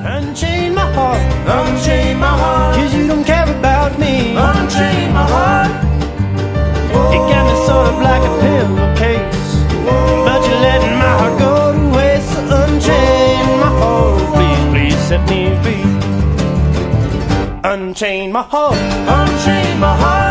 Unchain my heart, Unchain my heart, 'cause you don't care about me. unchain my heart. You got me sort of like a pillowcase, but you're letting my heart go to waste. So unchain my heart, please, please set me free. Unchain my heart, Unchain my heart.